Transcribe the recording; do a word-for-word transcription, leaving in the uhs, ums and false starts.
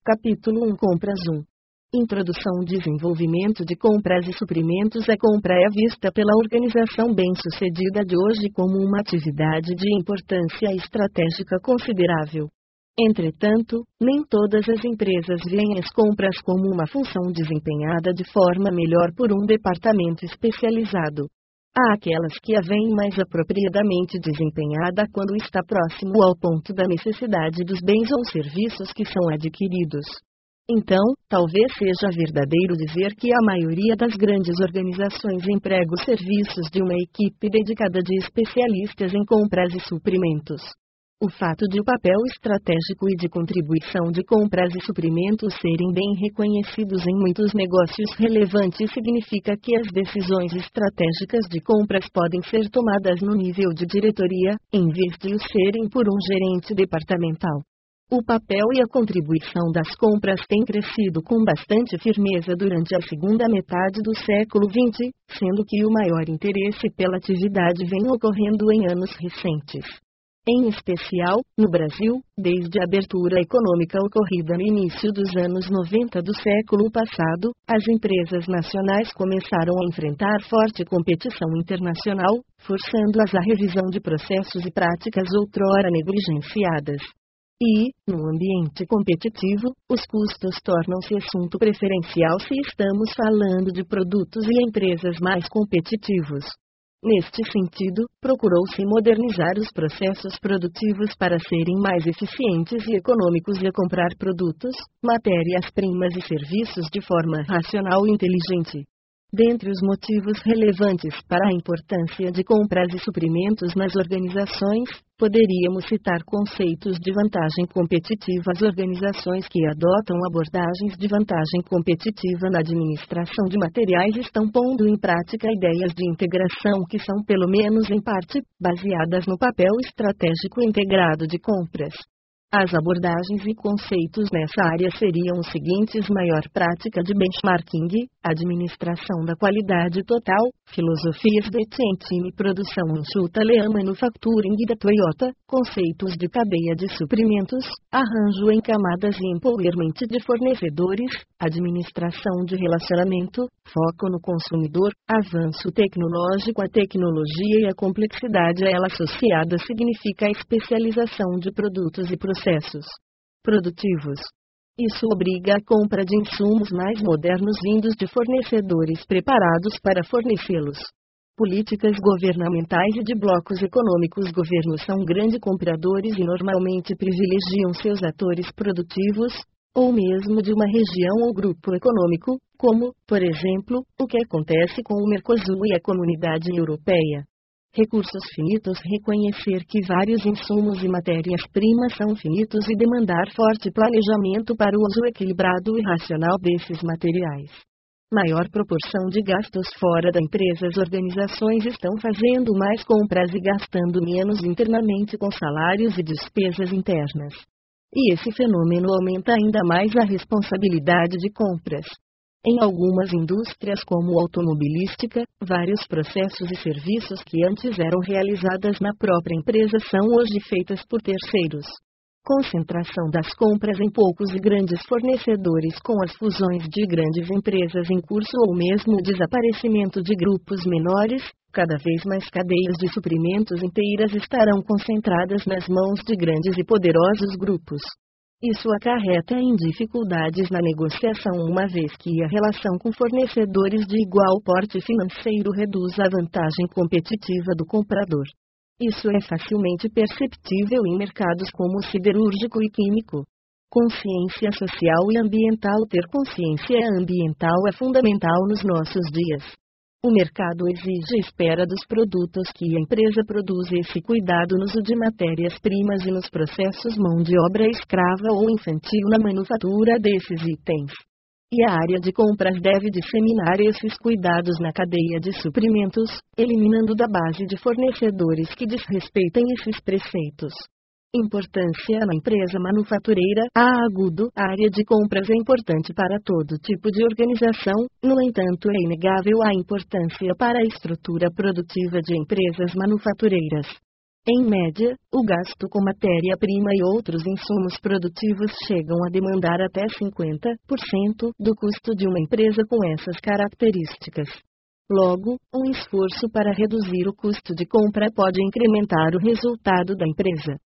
Capítulo um Compras um. Introdução. Desenvolvimento de compras e suprimentos. A compra é vista pela organização bem-sucedida de hoje como uma atividade de importância estratégica considerável. Entretanto, nem todas as empresas veem as compras como uma função desempenhada de forma melhor por um departamento especializado. Há aquelas que a veem mais apropriadamente desempenhada quando está próximo ao ponto da necessidade dos bens ou serviços que são adquiridos. Então, talvez seja verdadeiro dizer que a maioria das grandes organizações emprega os serviços de uma equipe dedicada de especialistas em compras e suprimentos. O fato de o papel estratégico e de contribuição de compras e suprimentos serem bem reconhecidos em muitos negócios relevantes significa que as decisões estratégicas de compras podem ser tomadas no nível de diretoria, em vez de o serem por um gerente departamental. O papel e a contribuição das compras têm crescido com bastante firmeza durante a segunda metade do século vinte, sendo que o maior interesse pela atividade vem ocorrendo em anos recentes. Em especial, no Brasil, desde a abertura econômica ocorrida no início dos anos noventa do século passado, as empresas nacionais começaram a enfrentar forte competição internacional, forçando-as à revisão de processos e práticas outrora negligenciadas. E, no ambiente competitivo, os custos tornam-se assunto preferencial se estamos falando de produtos e empresas mais competitivos. Neste sentido, procurou-se modernizar os processos produtivos para serem mais eficientes e econômicos e a comprar produtos, matérias-primas e serviços de forma racional e inteligente. Dentre os motivos relevantes para a importância de compras e suprimentos nas organizações, poderíamos citar conceitos de vantagem competitiva. As organizações que adotam abordagens de vantagem competitiva na administração de materiais estão pondo em prática ideias de integração que são, pelo menos em parte, baseadas no papel estratégico integrado de compras. As abordagens e conceitos nessa área seriam os seguintes: maior prática de benchmarking, administração da qualidade total, filosofias de Tiantin e produção enxuta Lean Manufacturing da Toyota, conceitos de cadeia de suprimentos, arranjo em camadas e empowerment de fornecedores, administração de relacionamento, foco no consumidor, avanço tecnológico. A tecnologia e a complexidade a ela associada significa a especialização de produtos e processos processos produtivos. Isso obriga a compra de insumos mais modernos vindos de fornecedores preparados para fornecê-los. Políticas governamentais e de blocos econômicos. Governos são grandes compradores e normalmente privilegiam seus atores produtivos, ou mesmo de uma região ou grupo econômico, como, por exemplo, o que acontece com o Mercosul e a Comunidade Europeia. Recursos finitos. Reconhecer que vários insumos e matérias-primas são finitos e demandar forte planejamento para o uso equilibrado e racional desses materiais. Maior proporção de gastos fora da empresa. As organizações estão fazendo mais compras e gastando menos internamente com salários e despesas internas. E esse fenômeno aumenta ainda mais a responsabilidade de compras. Em algumas indústrias como automobilística, vários processos e serviços que antes eram realizadas na própria empresa são hoje feitas por terceiros. Concentração das compras em poucos e grandes fornecedores. Com as fusões de grandes empresas em curso ou mesmo o desaparecimento de grupos menores, cada vez mais cadeias de suprimentos inteiras estarão concentradas nas mãos de grandes e poderosos grupos. Isso acarreta em dificuldades na negociação, uma vez que a relação com fornecedores de igual porte financeiro reduz a vantagem competitiva do comprador. Isso é facilmente perceptível em mercados como o siderúrgico e químico. Consciência social e ambiental. Ter consciência ambiental é fundamental nos nossos dias. O mercado exige e espera dos produtos que a empresa produz esse cuidado no uso de matérias-primas e nos processos mão de obra escrava ou infantil na manufatura desses itens. E a área de compras deve disseminar esses cuidados na cadeia de suprimentos, eliminando da base de fornecedores que desrespeitem esses preceitos. Importância na empresa manufatureira. A agudo, a área de compras é importante para todo tipo de organização, no entanto é inegável a importância para a estrutura produtiva de empresas manufatureiras. Em média, o gasto com matéria-prima e outros insumos produtivos chegam a demandar até cinquenta por cento do custo de uma empresa com essas características. Logo, um esforço para reduzir o custo de compra pode incrementar o resultado da empresa.